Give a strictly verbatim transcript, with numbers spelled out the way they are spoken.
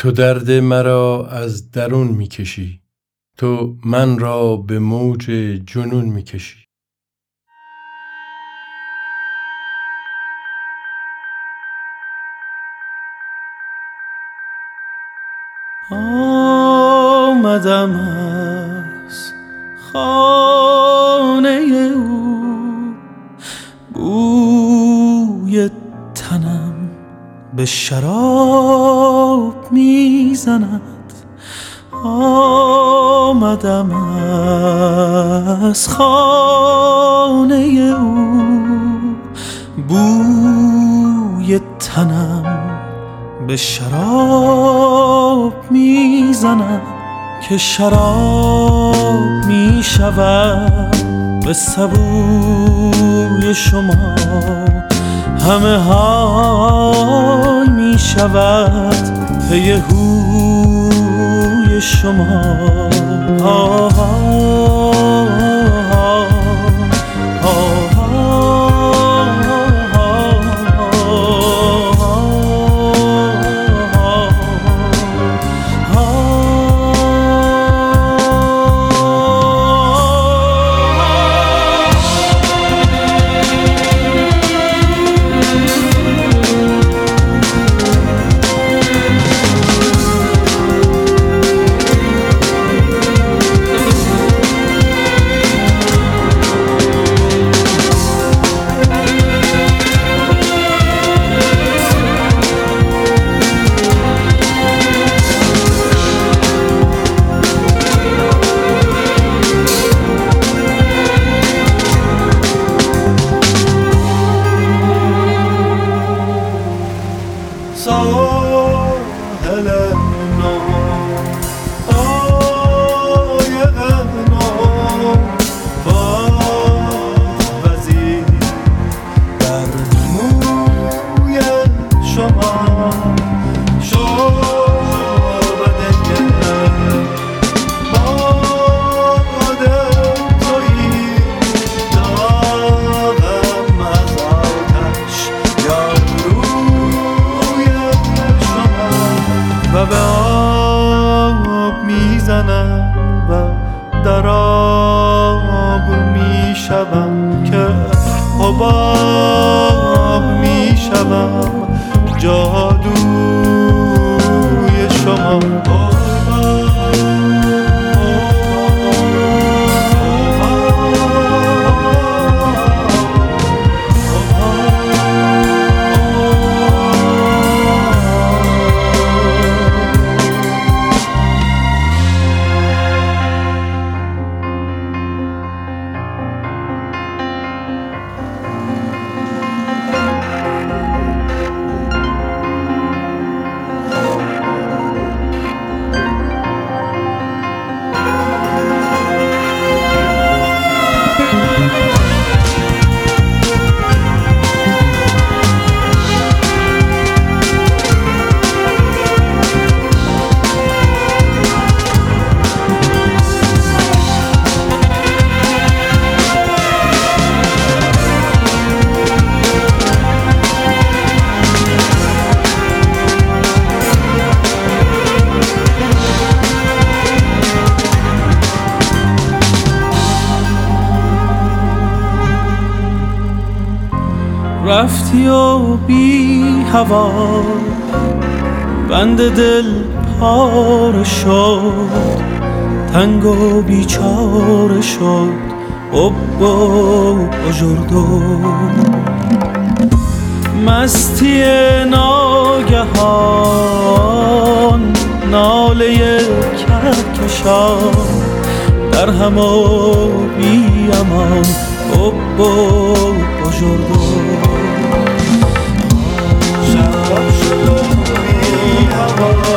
تو درد مرا از درون میکشی، تو من را به موج جنون میکشی. آمدم از خانه او، بوی تنم به شراب میزند. آمدم از خانه او، بوی تنم به شراب میزند. که شراب میشود به سبوی شما، همه های میشود پی هوی شما. آه آه آه ساحل نو قایق نو با وزیر در موی شما شعبده باد تویی داغم از آتش یا و به آب میزنم و در آب میشوم که حباب میشوم جادوی شما. رفتی و بی هوا بند دل پاره شد، تنگ و بیچاره شد حب و بزرگو. مستی ناگهان ناله کهکشان در هم و بی امان حب و بزرگو. شب شد و بی هوا